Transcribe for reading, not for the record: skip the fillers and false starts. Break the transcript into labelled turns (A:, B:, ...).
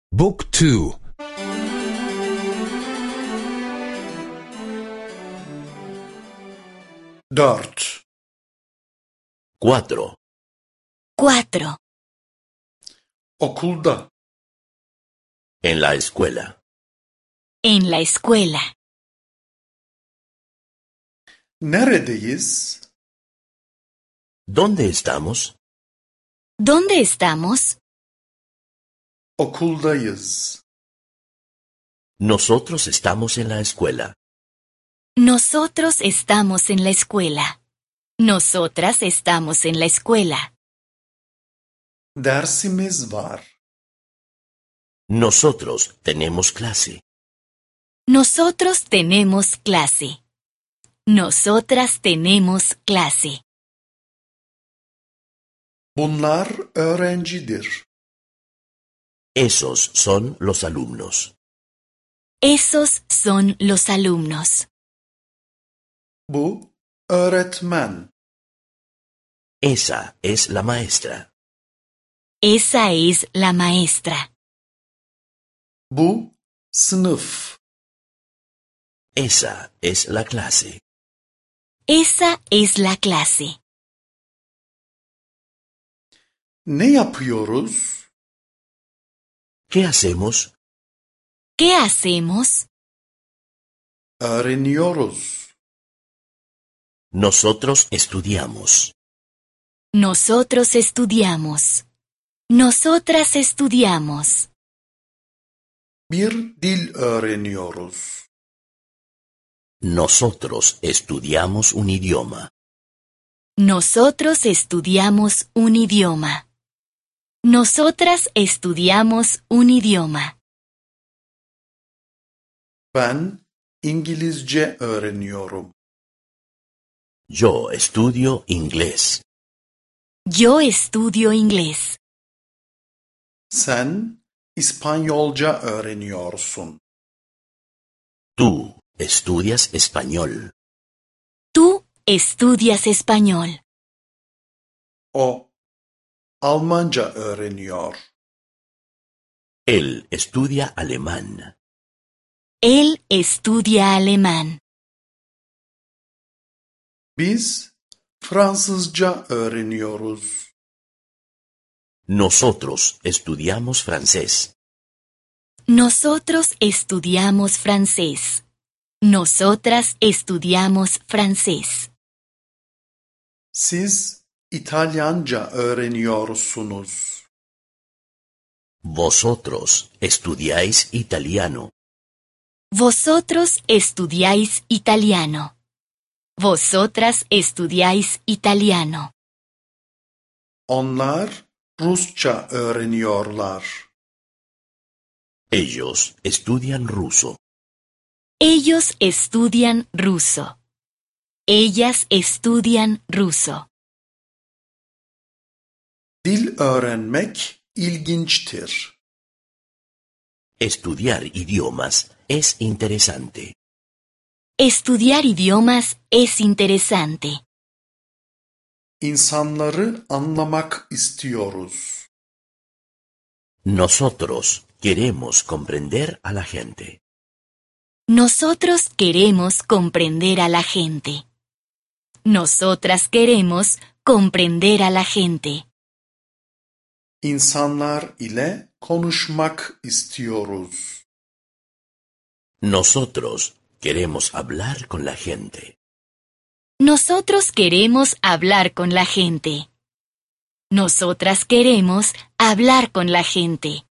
A: บุ๊กทู
B: dört
C: Cuatro.
D: Cuatro.
B: okulda
C: En la escuela.
D: En la escuela.
B: neredeyiz?
C: ¿Dónde estamos?
D: ¿Dónde estamos?
B: Okuldayız.
C: Nosotros estamos en la escuela.
D: Nosotros estamos en la escuela. Nosotras estamos en la escuela.
B: Dersimiz var.
C: Nosotros tenemos clase.
D: Nosotros tenemos clase. Nosotras tenemos clase.
B: Bunlar öğrencidir.
C: Esos son los alumnos.
D: Esos son los alumnos.
B: Bu öğretmen.
C: Esa es la maestra.
D: Esa es la maestra.
B: Bu sınıf.
C: Esa es la clase.
D: Esa es la clase.
B: Ne yapıyoruz?
C: ¿Qué hacemos?
D: ¿Qué hacemos?
B: Öğreniyoruz.
C: Nosotros estudiamos.
D: Nosotros estudiamos. Nosotras estudiamos.
B: Bir dil öğreniyoruz.
C: Nosotros estudiamos un idioma.
D: Nosotros estudiamos un idioma. Nosotras estudiamos un idioma.
B: Ben İngilizce öğreniyorum.
C: Yo estudio inglés.
D: Yo estudio inglés.
B: Sen İspanyolca öğreniyorsun.
C: Tú estudias español.
D: Tú estudias español.
B: O Almanca öğreniyor.
C: Él estudia alemán.
D: Él estudia alemán.
B: Biz Fransızca öğreniyoruz.
C: Nosotros estudiamos francés.
D: Nosotros estudiamos francés. Nosotras estudiamos francés.
B: Siz İtalyanca öğreniyorsunuz.
C: Vosotros estudiáis italiano.
D: Vosotros estudiáis italiano. Vosotras estudiáis italiano.
B: Onlar Rusça öğreniyorlar.
C: Ellos estudian ruso.
D: Ellos estudian ruso. Ellas estudian ruso.
B: Dil öğrenmek ilginçtir.
C: Estudiar idiomas es interesante.
D: Estudiar idiomas es interesante.
B: İnsanları anlamak istiyoruz.
C: Nosotros queremos comprender a la gente.
D: Nosotros queremos comprender a la gente. Nosotras queremos comprender a la gente.
B: İnsanlar ile konuşmak istiyoruz.
C: Nosotros queremos hablar con la gente.
D: Nosotros queremos hablar con la gente. Nosotras queremos hablar con la gente.